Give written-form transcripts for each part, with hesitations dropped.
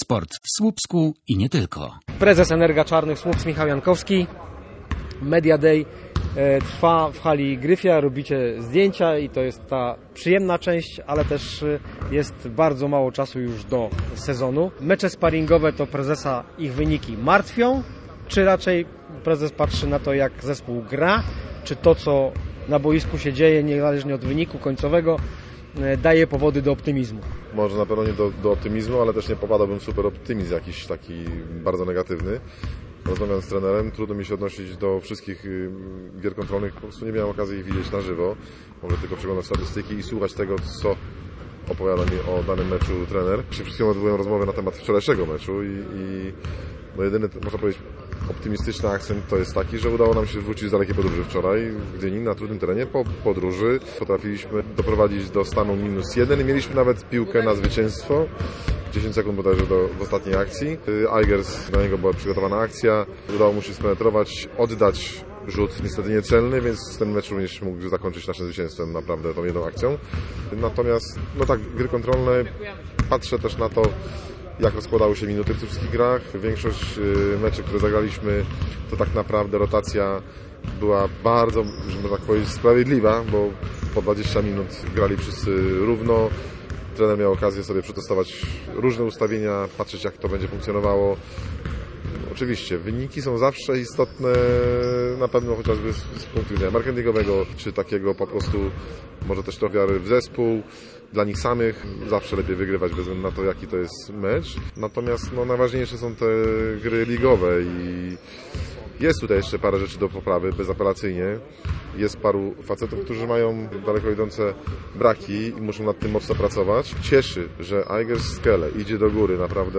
Sport w Słupsku i nie tylko. Prezes Energa Czarnych Słupsk Michał Jankowski. Media Day trwa w hali Gryfia, robicie zdjęcia i to jest ta przyjemna część, ale też jest bardzo mało czasu już do sezonu. Mecze sparingowe to prezesa ich wyniki martwią, czy raczej prezes patrzy na to, jak zespół gra, czy to, co na boisku się dzieje, niezależnie od wyniku końcowego, daje powody do optymizmu? Może na pewno nie do optymizmu, ale też nie popadałbym w super optymizm jakiś taki bardzo negatywny. Rozmawiam z trenerem, trudno mi się odnosić do wszystkich gier kontrolnych, po prostu nie miałem okazji ich widzieć na żywo. Mogę tylko przeglądać statystyki i słuchać tego, co opowiada mi o danym meczu trener. Wszystkim odbyłem rozmowę na temat wczorajszego meczu i jedyny, można powiedzieć, optymistyczny akcent to jest taki, że udało nam się wrócić z dalekiej podróży wczoraj w Gdyni na trudnym terenie. Po podróży potrafiliśmy doprowadzić do stanu -1 i mieliśmy nawet piłkę na zwycięstwo. 10 sekund bodajże w ostatniej akcji. Aigers, na niego była przygotowana akcja. Udało mu się spenetrować, oddać rzut niestety niecelny, więc ten mecz również mógł zakończyć naszym zwycięstwem naprawdę tą jedną akcją. Natomiast, no tak, gry kontrolne, patrzę też na to, jak rozkładały się minuty w tych wszystkich grach. Większość meczy, które zagraliśmy, to tak naprawdę rotacja była bardzo, można tak powiedzieć, sprawiedliwa, bo po 20 minut grali wszyscy równo. Trener miał okazję sobie przetestować różne ustawienia, patrzeć, jak to będzie funkcjonowało. Oczywiście, wyniki są zawsze istotne, na pewno chociażby z punktu widzenia marketingowego, czy takiego po prostu, może też trochę wiary w zespół. Dla nich samych zawsze lepiej wygrywać, bez względu na to, jaki to jest mecz. Natomiast najważniejsze są te gry ligowe i jest tutaj jeszcze parę rzeczy do poprawy, bezapelacyjnie. Jest paru facetów, którzy mają daleko idące braki i muszą nad tym mocno pracować. Cieszy, że Aigers Skele idzie do góry naprawdę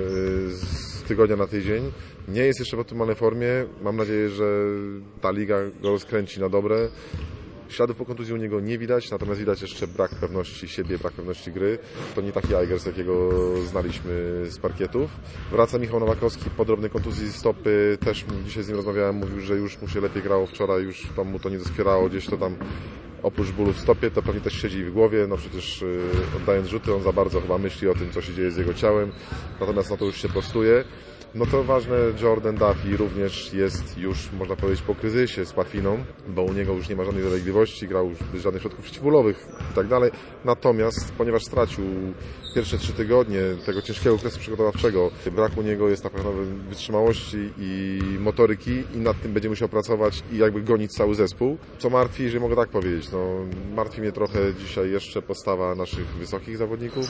z tygodnia na tydzień. Nie jest jeszcze w optymalnej formie. Mam nadzieję, że ta liga go rozkręci na dobre. Śladów po kontuzji u niego nie widać, natomiast widać jeszcze brak pewności siebie, brak pewności gry. To nie taki Aigers, jakiego znaliśmy z parkietów. Wraca Michał Nowakowski po drobnej kontuzji stopy. Też dzisiaj z nim rozmawiałem, mówił, że już mu się lepiej grało wczoraj, już tam mu to nie doskwierało, gdzieś to tam oprócz bólu w stopie, to pewnie też siedzi w głowie. No przecież oddając rzuty, on za bardzo chyba myśli o tym, co się dzieje z jego ciałem. Natomiast to już się prostuje. No to ważne, Jordan Duffy również jest już, można powiedzieć, po kryzysie z pachwiną, bo u niego już nie ma żadnej dolegliwości, grał już bez żadnych środków przeciwbólowych i tak dalej. Natomiast, ponieważ stracił pierwsze 3 tygodnie tego ciężkiego okresu przygotowawczego, brak u niego jest na pewno wytrzymałości i motoryki i nad tym będzie musiał pracować i jakby gonić cały zespół. Co martwi, jeżeli mogę tak powiedzieć, martwi mnie trochę dzisiaj jeszcze postawa naszych wysokich zawodników.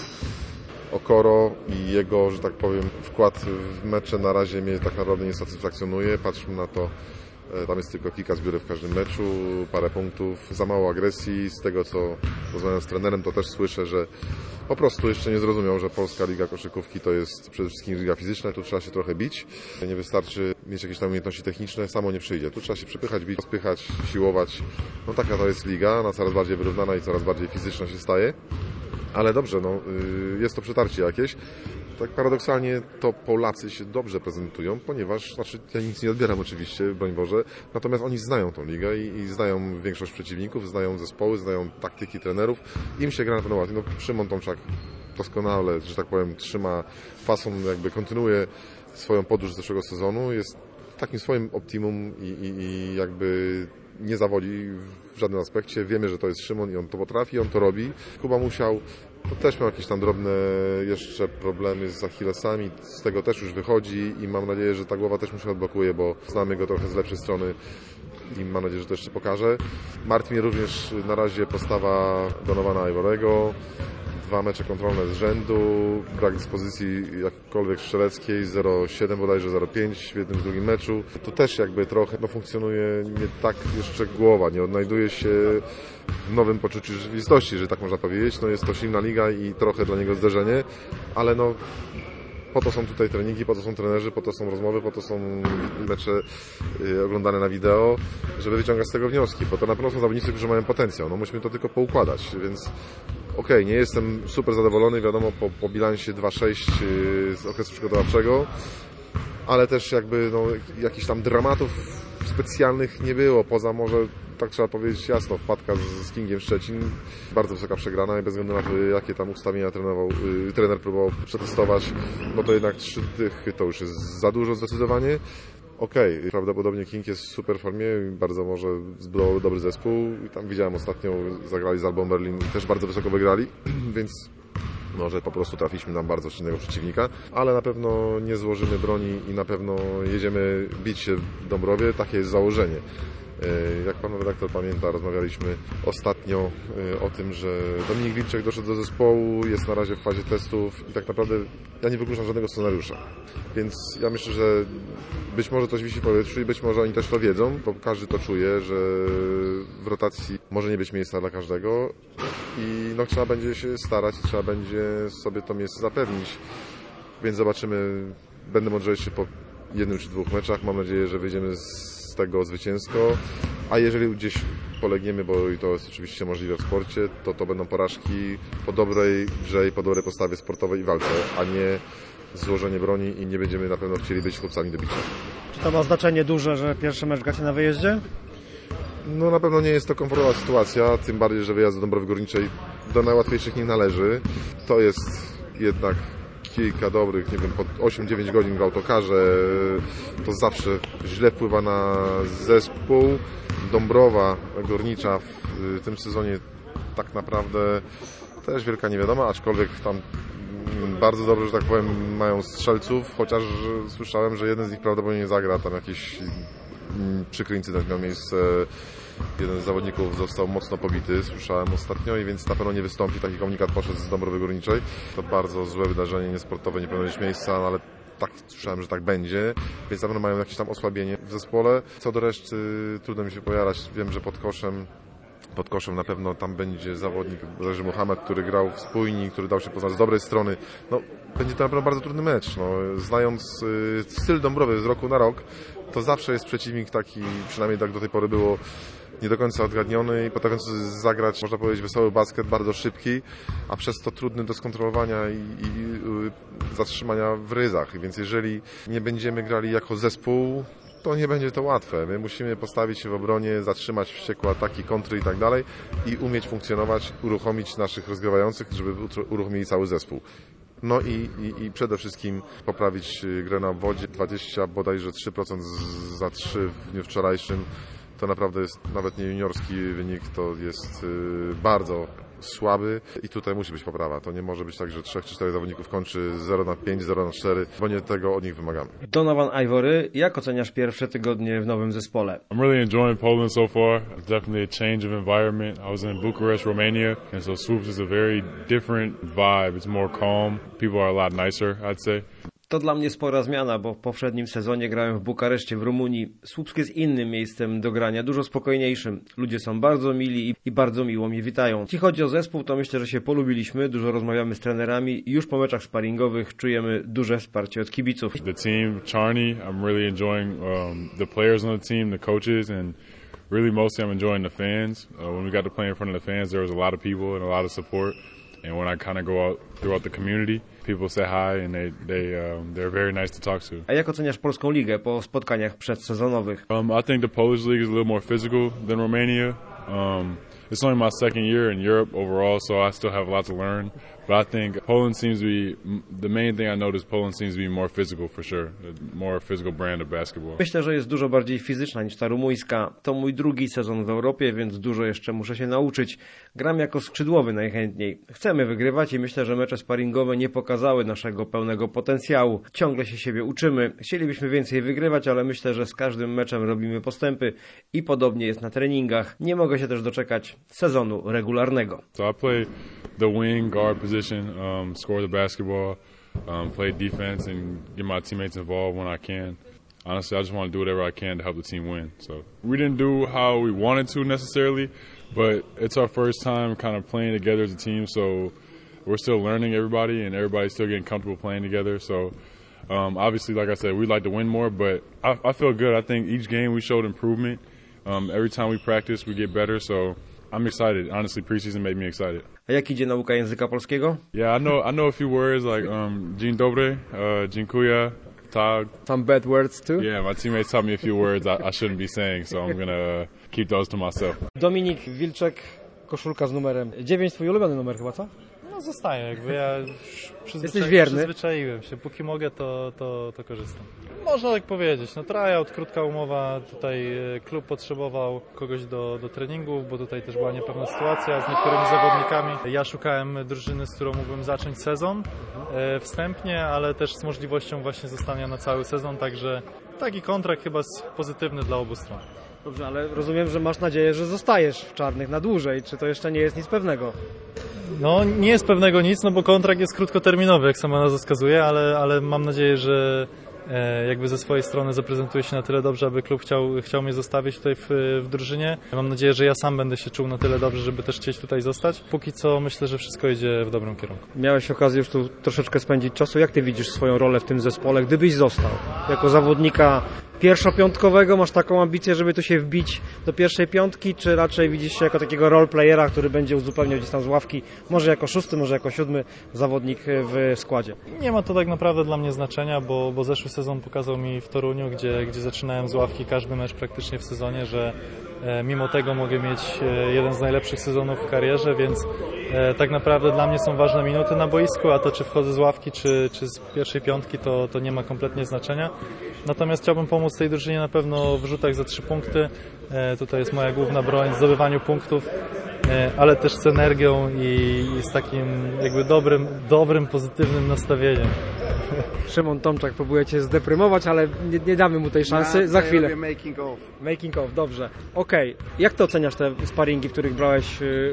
Okoro i jego, że tak powiem, wkład w mecze na razie mnie tak naprawdę nie satysfakcjonuje. Patrzmy na to, tam jest tylko kilka zbiórek w każdym meczu, parę punktów, za mało agresji. Z tego, co rozmawiam z trenerem, to też słyszę, że po prostu jeszcze nie zrozumiał, że Polska Liga Koszykówki to jest przede wszystkim liga fizyczna, tu trzeba się trochę bić. Nie wystarczy mieć jakieś tam umiejętności techniczne, samo nie przyjdzie. Tu trzeba się przepychać, bić, spychać, siłować. Taka to jest liga, ona coraz bardziej wyrównana i coraz bardziej fizyczna się staje. Ale dobrze, jest to przetarcie jakieś. Tak paradoksalnie to Polacy się dobrze prezentują, ponieważ, ja nic nie odbieram oczywiście, broń Boże, natomiast oni znają tą ligę i znają większość przeciwników, znają zespoły, znają taktyki trenerów. Im się gra na pewno łatwiej. Szymon Tomczak doskonale, że tak powiem, trzyma fason, jakby kontynuuje swoją podróż z zeszłego sezonu, jest w takim swoim optimum i jakby nie zawodzi w żadnym aspekcie. Wiemy, że to jest Szymon i on to potrafi, on to robi. Kuba Musiał też miał jakieś tam drobne jeszcze problemy z Achillesami, z tego też już wychodzi i mam nadzieję, że ta głowa też mu się odblokuje, bo znamy go trochę z lepszej strony i mam nadzieję, że to jeszcze pokaże. Martwi mnie również na razie postawa Donowana Ivorego. 2 mecze kontrolne z rzędu, brak dyspozycji jakkolwiek strzeleckiej, 0,7 bodajże 0,5 w jednym i drugim meczu. Tu też jakby trochę funkcjonuje nie tak jeszcze głowa, nie odnajduje się w nowym poczuciu rzeczywistości, że tak można powiedzieć. Jest to silna liga i trochę dla niego zderzenie, ale po to są tutaj treningi, po to są trenerzy, po to są rozmowy, po to są mecze oglądane na wideo, żeby wyciągać z tego wnioski, bo to na pewno są zawodnicy, którzy mają potencjał. Musimy to tylko poukładać, więc nie jestem super zadowolony, wiadomo, po bilansie 2-6 z okresu przygotowawczego, ale też jakby jakichś tam dramatów specjalnych nie było, poza może tak trzeba powiedzieć jasno, wpadka z Kingiem Szczecin, bardzo wysoka przegrana i bez względu na to, jakie tam ustawienia trener próbował przetestować, no to jednak 3 dychy to już jest za dużo zdecydowanie. Okej, prawdopodobnie King jest w super formie, bardzo może zbudował dobry zespół. I tam widziałem ostatnio, zagrali z Albą Berlin i też bardzo wysoko wygrali, więc może po prostu trafiliśmy na bardzo silnego przeciwnika, ale na pewno nie złożymy broni i na pewno jedziemy bić się w Dąbrowie, takie jest założenie. Jak pan redaktor pamięta, rozmawialiśmy ostatnio o tym, że Dominik Lipczek doszedł do zespołu, jest na razie w fazie testów i tak naprawdę ja nie wykluczam żadnego scenariusza. Więc ja myślę, że być może coś wisi w powietrzu i być może oni też to wiedzą, bo każdy to czuje, że w rotacji może nie być miejsca dla każdego i no, trzeba będzie się starać, trzeba będzie sobie to miejsce zapewnić. Więc zobaczymy, będę mądrzejszy po 1 czy 2 meczach. Mam nadzieję, że wyjdziemy z tego zwycięsko, a jeżeli gdzieś polegniemy, bo i to jest oczywiście możliwe w sporcie, to będą porażki po dobrej grze i po dobrej postawie sportowej i walce, a nie złożenie broni i nie będziemy na pewno chcieli być chłopcami do bicia. Czy to ma znaczenie duże, że pierwszy mecz gracie na wyjeździe? No na pewno nie jest to komfortowa sytuacja, tym bardziej, że wyjazd do Dąbrowy Górniczej do najłatwiejszych nie należy. To jest jednak kilka dobrych, nie wiem, po 8-9 godzin w autokarze, to zawsze źle wpływa na zespół. Dąbrowa Górnicza w tym sezonie tak naprawdę też wielka niewiadoma, aczkolwiek tam bardzo dobrze, że tak powiem, mają strzelców, chociaż słyszałem, że jeden z nich prawdopodobnie nie zagra, tam jakiś przykry incydent miał miejsce. Jeden z zawodników został mocno pobity, słyszałem ostatnio, i więc na pewno nie wystąpi. Taki komunikat poszedł z Dąbrowy Górniczej. To bardzo złe wydarzenie niesportowe, nie powinno mieć miejsca, no ale tak słyszałem, że tak będzie, więc na pewno mają jakieś tam osłabienie w zespole. Co do reszty, trudno mi się pojarać. Wiem, że pod koszem na pewno tam będzie zawodnik Reży Mohamed, który grał w Spójni, który dał się poznać z dobrej strony. No, będzie to na pewno bardzo trudny mecz. No, znając styl Dąbrowy z roku na rok, to zawsze jest przeciwnik taki, przynajmniej tak do tej pory było, nie do końca odgadniony i potrafiący zagrać, można powiedzieć, wesoły basket, bardzo szybki, a przez to trudny do skontrolowania i zatrzymania w ryzach. Więc jeżeli nie będziemy grali jako zespół, to nie będzie to łatwe. My musimy postawić się w obronie, zatrzymać wściekłe ataki, kontry i tak dalej i umieć funkcjonować, uruchomić naszych rozgrywających, żeby uruchomili cały zespół. No i przede wszystkim poprawić grę na wodzie. 20 bodajże 3% za 3 w dniu wczorajszym. To naprawdę jest nawet nie juniorski wynik, to jest bardzo słaby i tutaj musi być poprawa. To nie może być tak, że 3 czy 4 zawodników kończy 0-5, 0-4, bo nie tego od nich wymagamy. Donovan Ivory, jak oceniasz pierwsze tygodnie w nowym zespole? I'm really enjoying Poland so far. It's definitely a change of environment. I was in Bucharest, Romania, and so Swoops is a very different vibe. It's more calm. People are a lot nicer, I'd say. To dla mnie spora zmiana, bo w poprzednim sezonie grałem w Bukareszcie, w Rumunii. Słupsk jest innym miejscem do grania, dużo spokojniejszym. Ludzie są bardzo mili i bardzo miło mnie witają. Jeśli chodzi o zespół, to myślę, że się polubiliśmy, dużo rozmawiamy z trenerami i już po meczach sparingowych czujemy duże wsparcie od kibiców. The team, Charney, I'm really enjoying the players on the team, the coaches, and really mostly I'm enjoying the fans. When we got to play in front of the fans, there was a lot of people and a lot of support. And when I kind of go out throughout the community, people say hi and they're very nice to talk to. A jak oceniasz polską ligę po spotkaniach przedsezonowych? I think the Polish league is a little more physical than Romania. It's only my second year in Europe overall, so I still have a lot to learn. But I think Poland seems to be, the main thing I noticed, Poland seems to be more physical for sure. A more physical brand of basketball. Myślę, że jest dużo bardziej fizyczna niż ta rumuńska. To mój drugi sezon w Europie, więc dużo jeszcze muszę się nauczyć. Gram jako skrzydłowy najchętniej. Chcemy wygrywać i myślę, że mecze sparingowe nie pokazały naszego pełnego potencjału. Ciągle się siebie uczymy. Chcielibyśmy więcej wygrywać, ale myślę, że z każdym meczem robimy postępy i podobnie jest na treningach. Nie mogę się też doczekać sezonu regularnego. So I play the wing guard position, score the basketball, play defense and get my teammates involved when I can. Honestly, I just want to do whatever I can to help the team win. So we didn't do how we wanted to necessarily, but it's our first time kind of playing together as a team, so we're still learning everybody and everybody's still getting comfortable playing together. So obviously, like I said, we'd like to win more, but I feel good. I think each game we showed improvement. Every time we practice, we get better, so I'm excited. Honestly, preseason made me excited. A jak idzie nauka języka polskiego? Yeah, I know a few words like dzień dobry, dziękuję, talk. Some bad words too? Yeah, my teammates taught me a few words I shouldn't be saying, so I'm gonna keep those to myself. Dominik Wilczek, koszulka z numerem 9, twój ulubiony numer chyba, co? No zostaję, jakby ja już Jesteś wierny? przyzwyczaiłem się, póki mogę to korzystam. Można tak powiedzieć, no tryout, krótka umowa, tutaj klub potrzebował kogoś do treningów, bo tutaj też była niepewna sytuacja z niektórymi zawodnikami. Ja szukałem drużyny, z którą mógłbym zacząć sezon wstępnie, ale też z możliwością właśnie zostania na cały sezon, także taki kontrakt chyba jest pozytywny dla obu stron. Dobrze, ale rozumiem, że masz nadzieję, że zostajesz w Czarnych na dłużej. Czy to jeszcze nie jest nic pewnego? No nie jest pewnego nic, no bo kontrakt jest krótkoterminowy, jak sama nazwa wskazuje, ale mam nadzieję, że jakby ze swojej strony zaprezentuję się na tyle dobrze, aby klub chciał mnie zostawić tutaj w drużynie. Mam nadzieję, że ja sam będę się czuł na tyle dobrze, żeby też chcieć tutaj zostać. Póki co myślę, że wszystko idzie w dobrym kierunku. Miałeś okazję już tu troszeczkę spędzić czasu. Jak ty widzisz swoją rolę w tym zespole, gdybyś został? Jako zawodnika pierwszopiątkowego masz taką ambicję, żeby tu się wbić do pierwszej piątki, czy raczej widzisz się jako takiego roleplayera, który będzie uzupełniał gdzieś tam z ławki, może jako 6, może jako 7 zawodnik w składzie? Nie ma to tak naprawdę dla mnie znaczenia, bo zeszły sezon pokazał mi w Toruniu, gdzie zaczynałem z ławki każdy mecz praktycznie w sezonie, że mimo tego mogę mieć jeden z najlepszych sezonów w karierze, więc tak naprawdę dla mnie są ważne minuty na boisku, a to czy wchodzę z ławki, czy z pierwszej piątki, to nie ma kompletnie znaczenia. Natomiast chciałbym pomóc tej drużynie na pewno w rzutach za 3 punkty. Tutaj jest moja główna broń w zdobywaniu punktów, ale też z energią i z takim jakby dobrym, pozytywnym nastawieniem. Szymon Tomczak próbuje cię zdeprymować, ale nie damy mu tej szansy. Za chwilę. Making of, dobrze. Okej. Jak ty oceniasz te sparingi, w których brałeś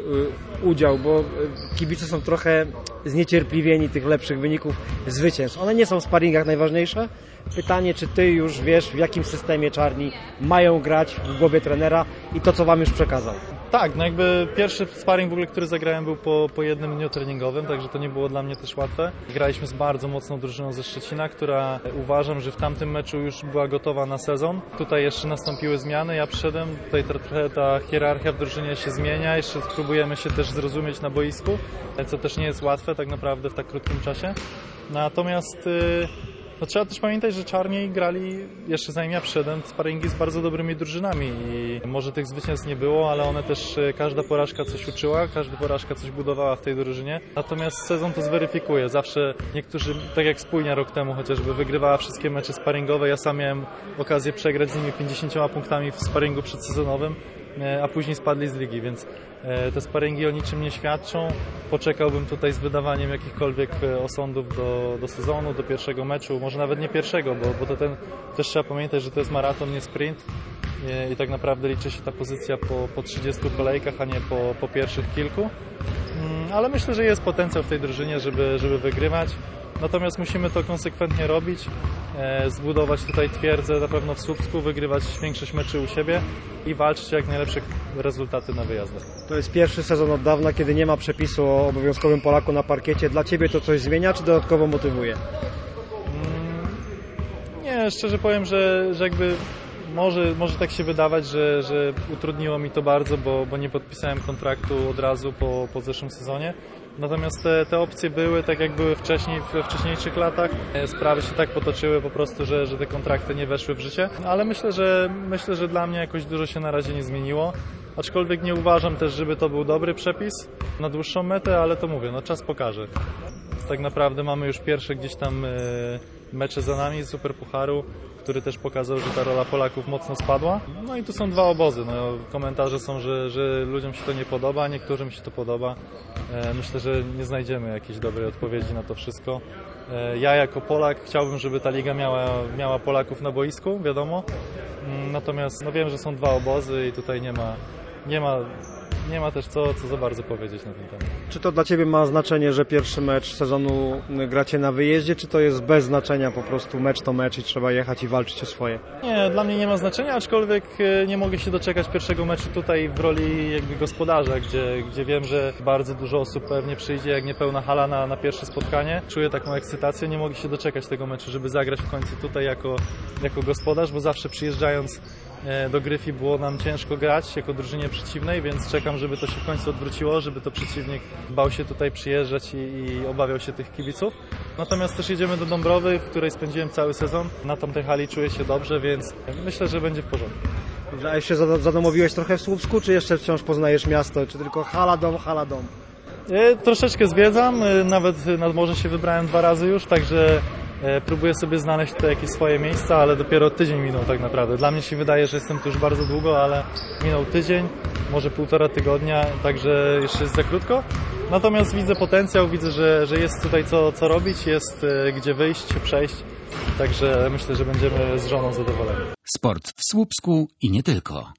udział? Bo kibice są trochę zniecierpliwieni tych lepszych wyników zwycięstw. One nie są w sparingach najważniejsze. Pytanie, czy ty już wiesz, w jakim systemie Czarni mają grać w głowie trenera i to, co wam już przekazał? Tak, no jakby pierwszy sparring w ogóle, który zagrałem, był po jednym dniu treningowym, także to nie było dla mnie też łatwe. Graliśmy z bardzo mocną drużyną ze Szczecina, która uważam, że w tamtym meczu już była gotowa na sezon. Tutaj jeszcze nastąpiły zmiany, ja przyszedłem, tutaj trochę ta hierarchia w drużynie się zmienia, jeszcze próbujemy się też zrozumieć na boisku, co też nie jest łatwe tak naprawdę w tak krótkim czasie. Natomiast no trzeba też pamiętać, że Czarni grali, jeszcze zanim ja przyszedłem, sparingi z bardzo dobrymi drużynami i może tych zwycięstw nie było, ale one też, każda porażka coś uczyła, każda porażka coś budowała w tej drużynie. Natomiast sezon to zweryfikuje. Zawsze niektórzy, tak jak Spójnia rok temu chociażby, wygrywała wszystkie mecze sparingowe. Ja sam miałem okazję przegrać z nimi 50 punktami w sparingu przedsezonowym, a później spadli z ligi, więc te sparingi o niczym nie świadczą. Poczekałbym tutaj z wydawaniem jakichkolwiek osądów do sezonu, do pierwszego meczu, może nawet nie pierwszego, bo to też trzeba pamiętać, że to jest maraton, nie sprint i tak naprawdę liczy się ta pozycja po 30 kolejkach, a nie po pierwszych kilku. Ale myślę, że jest potencjał w tej drużynie, żeby wygrywać. Natomiast musimy to konsekwentnie robić, zbudować tutaj twierdzę na pewno w Słupsku, wygrywać większość meczy u siebie i walczyć o jak najlepsze rezultaty na wyjazdach. To jest pierwszy sezon od dawna, kiedy nie ma przepisu o obowiązkowym Polaku na parkiecie. Dla ciebie to coś zmienia, czy dodatkowo motywuje? Nie, szczerze powiem, że jakby może tak się wydawać, że utrudniło mi to bardzo, bo nie podpisałem kontraktu od razu po zeszłym sezonie. Natomiast te opcje były tak jak były wcześniej, we wcześniejszych latach. Sprawy się tak potoczyły po prostu, że te kontrakty nie weszły w życie. Ale myślę, że dla mnie jakoś dużo się na razie nie zmieniło. Aczkolwiek nie uważam też, żeby to był dobry przepis na dłuższą metę, ale to mówię, no czas pokaże. Tak naprawdę mamy już pierwsze gdzieś tam mecze za nami z Superpucharu, który też pokazał, że ta rola Polaków mocno spadła. No i tu są dwa obozy. No, komentarze są, że ludziom się to nie podoba, niektórym się to podoba. Myślę, że nie znajdziemy jakiejś dobrej odpowiedzi na to wszystko. Ja jako Polak chciałbym, żeby ta liga miała Polaków na boisku, wiadomo. Natomiast no wiem, że są dwa obozy i tutaj nie ma też co za bardzo powiedzieć na ten temat. Czy to dla ciebie ma znaczenie, że pierwszy mecz sezonu gracie na wyjeździe, czy to jest bez znaczenia, po prostu mecz to mecz i trzeba jechać i walczyć o swoje? Nie, dla mnie nie ma znaczenia, aczkolwiek nie mogę się doczekać pierwszego meczu tutaj w roli jakby gospodarza, gdzie wiem, że bardzo dużo osób pewnie przyjdzie, jak niepełna hala na pierwsze spotkanie. Czuję taką ekscytację, nie mogę się doczekać tego meczu, żeby zagrać w końcu tutaj jako gospodarz, bo zawsze przyjeżdżając do Gryfii było nam ciężko grać jako drużynie przeciwnej, więc czekam, żeby to się w końcu odwróciło, żeby to przeciwnik bał się tutaj przyjeżdżać i obawiał się tych kibiców. Natomiast też jedziemy do Dąbrowy, w której spędziłem cały sezon. Na tamtej hali czuję się dobrze, więc myślę, że będzie w porządku. A już się zadomowiłeś trochę w Słupsku, czy jeszcze wciąż poznajesz miasto, czy tylko hala, dom, hala, dom? Troszeczkę zwiedzam, nawet nad morze się wybrałem 2 razy już, także próbuję sobie znaleźć tutaj jakieś swoje miejsca, ale dopiero tydzień minął tak naprawdę. Dla mnie się wydaje, że jestem tu już bardzo długo, ale minął tydzień, może 1,5 tygodnia, także jeszcze jest za krótko. Natomiast widzę potencjał, widzę, że jest tutaj co robić, jest gdzie wyjść, przejść, także myślę, że będziemy z żoną zadowoleni. Sport w Słupsku i nie tylko.